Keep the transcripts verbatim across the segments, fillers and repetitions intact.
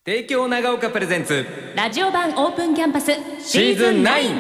帝京長岡プレゼンツラジオ版オープンキャンパスシーズンナイン。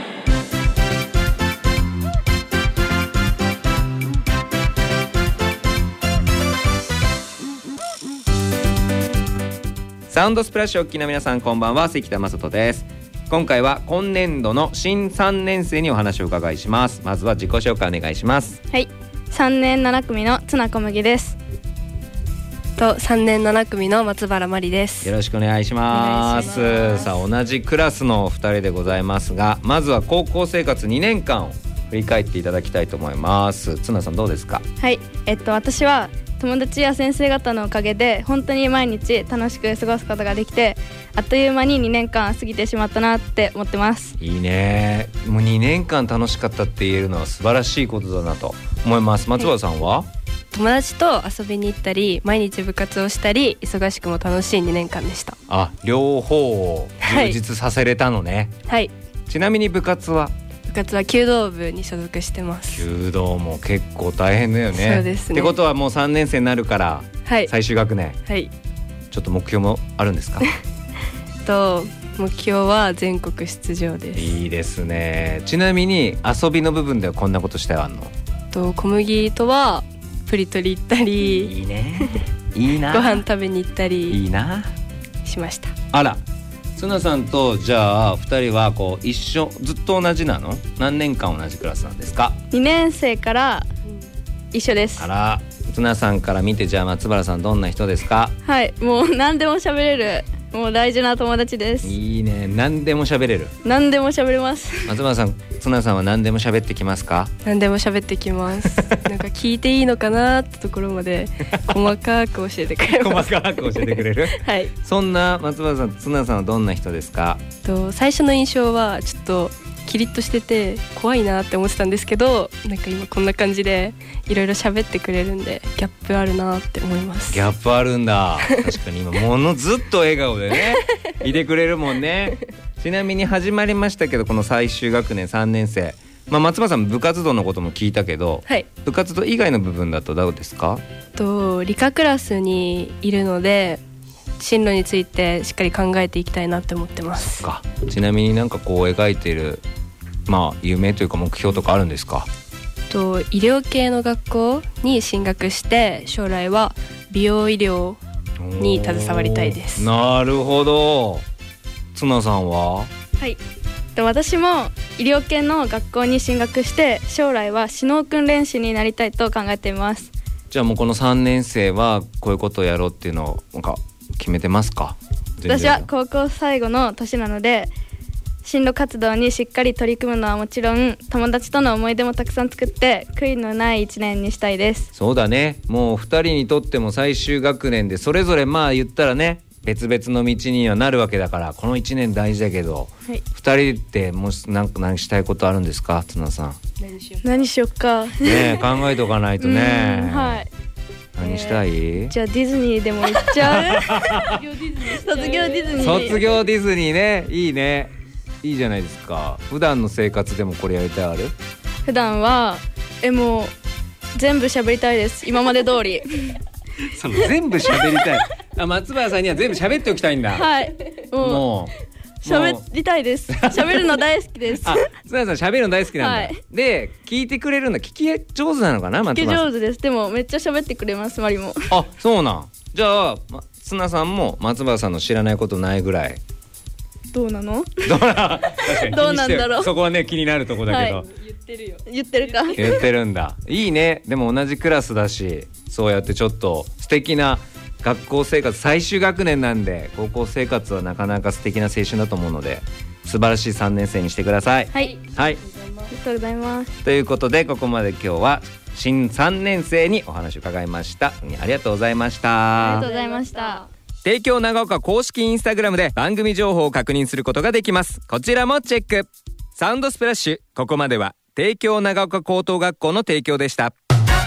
サウンドスプラッシュお聞きの皆さん、こんばんは。関田正人です。今回は今年度の新さんねん生にお話を伺いします。まずは自己紹介お願いします。 はい、さんねんなな組の綱小麦です。 とさんねんなな組の松原まりです。 よろしくお願いします。さあ、同じクラスのお二人でございますが、まずは高校生活にねんかんを振り返っていただきたいと思います。綱さん、どうですか？ はい、えっと私は友達や先生方のおかげで本当に毎日楽しく過ごすことができて、あっという間ににねんかん過ぎてしまったなって思ってます。 いいね。もうにねんかん楽しかったって言えるのは素晴らしいことだなと思います。松原さんは？はい、 友達と遊びに行ったり、毎日部活をしたり、忙しくも楽しいにねんかんでした。 あ、両方を充実させれたのね。 はい。 ちなみに部活は？ 部活は弓道部に所属してます。 弓道も結構大変だよね。 そうですね。 ってことはもうさんねん生になるから、はい、最終学年。 はい。 ちょっと目標もあるんですか？ と目標は全国出場です。 いいですね。ちなみに遊びの部分ではこんなことしてあんの？ と小麦とはプリ取り行ったり、 いいね。いいな。 ご飯食べに行ったり、 いいな。 しました。 あら、綱さんとじゃあふたりはこう一緒、ずっと同じなの？何年間同じクラスなんですか？ にねん生から一緒です。 あら、綱さんから見て、じゃあ松原さんどんな人ですか？ はい、もう何でも喋れる、もう大事な友達です。 いいね。何でも喋れる。 何でも喋れます。 松原さん、綱さんは何でも喋ってきますか？ 何でも喋ってきますなんか聞いていいのかなってところまで細かく教えてくれます細かく教えてくれるはい。 そんな松原さん、綱さんはどんな人ですか？ と最初の印象はちょっとキリッとしてて怖いなって思ってたんですけど、なんか今こんな感じでいろいろ喋ってくれるんでギャップあるなって思います。 ギャップあるんだ。確かに今ものずっと笑顔でねいてくれるもんね。ちなみに始まりましたけど、この最終学年さんねん生、まあ、松原さん部活動のことも聞いたけど、はい、部活動以外の部分だとどうですか？ と理科クラスにいるので進路についてしっかり考えていきたいなって思ってます。 そっか。ちなみになんかこう描いている、まあ夢というか目標とかあるんですか？ と医療系の学校に進学して将来は美容医療に携わりたいです。 なるほど。綱さんは？ はい、私も医療系の学校に進学して将来は指導訓練士になりたいと考えています。 じゃあもうこのさんねん生はこういうことをやろうっていうのをなんか決めてますか？ 私は高校最後の年なので、進路活動にしっかり取り組むのはもちろん、友達との思い出もたくさん作って悔いのないいちねんにしたいです。 そうだね。もうふたりにとっても最終学年でそれぞれまあ言ったらね別々の道にはなるわけだから、このいちねん大事だけど、はい、ふたりってもし何か何したいことあるんですか？綱さん。 何しよう何しよっかね考えておかないとねはい。 何したい？ えー、じゃあディズニーでも行っちゃう卒業ディズニー卒業ディズニーね。いいね。いいじゃないですか。普段の生活でもこれやりたいある？ 普段はえもう全部喋りたいです。今まで通りその全部喋りたいあ、松原さんには全部喋っておきたいんだ。 はいもう、もう喋りたいです。喋るの大好きです。 あ、津原さん喋るの大好きなんだ、はい、で聞いてくれるんだ。聞き上手なのかな？松原さん聞き上手です。でもめっちゃ喋ってくれます。マリも。 あ、そうなん。じゃあ、ま、綱さんも松原さんの知らないことないぐらい。 どうなの？ どうなどうなんだろう。 そこはね気になるとこだけど、はい、 言ってるよ。 言ってるか。 言ってるんだ。いいね。でも同じクラスだし、そうやってちょっと素敵な学校生活、最終学年なんで高校生活はなかなか素敵な青春だと思うので、素晴らしいさんねん生にしてください。 はい、 はい、 ありがとうございます。 ということでここまで今日は新さんねん生にお話を伺いました。ありがとうございました。 ありがとうございました。 帝京長岡公式インスタグラムで番組情報を確認することができます。こちらもチェック。サウンドスプラッシュ、ここまでは帝京長岡高等学校の提供でした。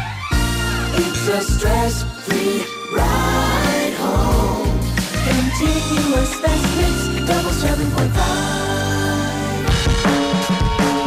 It's a stress-free ride home. Continuous Fast Mix Double seven point five